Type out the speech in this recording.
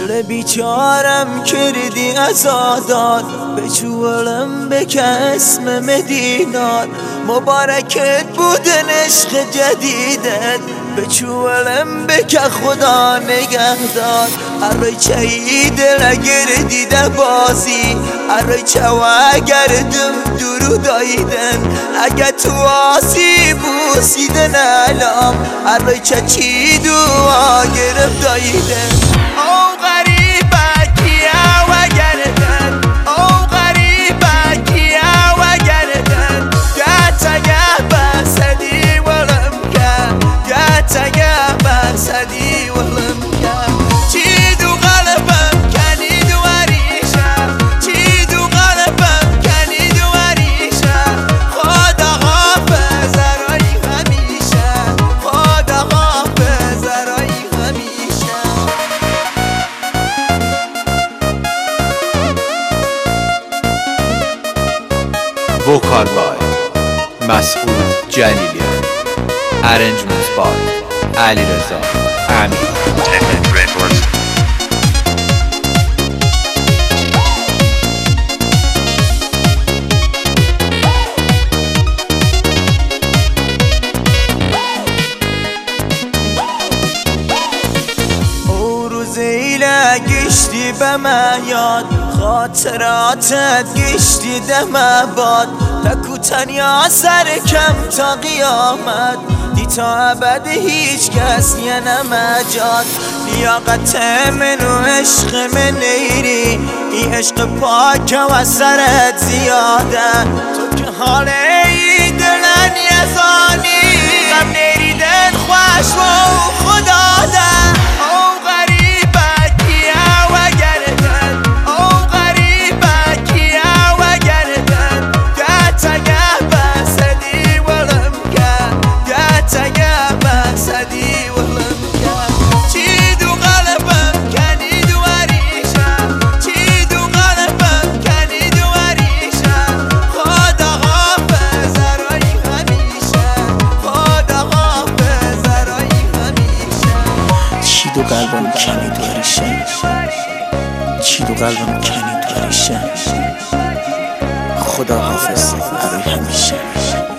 آره بیچارم کردی ازاداد به چولم بکه اسم مدینات مبارکت بودن عشق جدیدت به چولم بکه خدا نگهدار ارای چایی دل گردیده بازی ارای چوا گردم درود دایدن اگه تو آسی بوسیدن علام ارای چی دعا گرم دایدن او غریبه کیا و گردن او غریبه کیا و گردن گتگه بسدی ولم که گتگه بسدی ولم که چی دو قلبم کنی دو وریشه چی دو قلبم کنی دو وریشه خدا حافظ رای همیشه خدا حافظ رای همیشه Vocal by Masoud Jalilian. Arrangements by Ali Reza Amir. Records. گشتی به من یاد خاطراتت گشتی دم باد تکو تنیا سر کم تا قیامت دی تا ابد هیچ کس یه نمجاد لیاقت من و عشق من نیری این عشق پاک و سرت زیاده تو که حال ای دلن یزانی غم نیریدن خوش و خدا ده چی دو قلبم کنی تو ریشه چی دو قلبم کنی تو ریشه خدا حافظ برای همیشه